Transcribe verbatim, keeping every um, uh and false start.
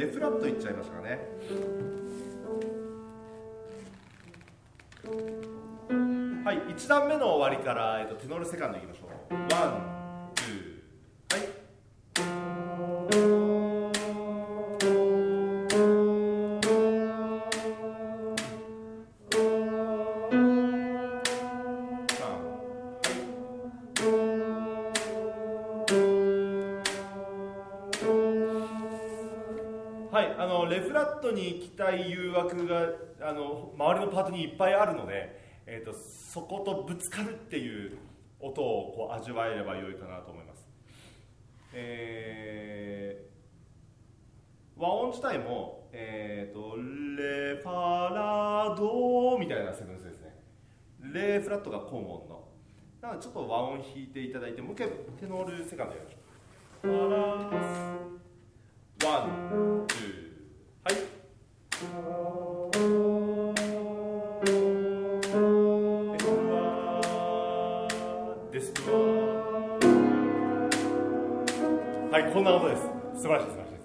レフラットいっちゃいましたかね。はい、いちだんめの終わりから、えっと、テノールセカンドいきましょう。ワン、ツー、はい。はい、あのレフラットに行きたい誘惑があの周りのパートにいっぱいあるので、えー、とそことぶつかるっていう音をこう味わえれば良いかなと思います。えー、和音自体も、えー、とレファラドみたいなセブンスですね。レフラットがコン音のなのでちょっと和音弾いていただいて、もう一回テノールセカンドやりましょう。ファラスワン、ツー、はい。はい、こんな音です。素晴らしいです。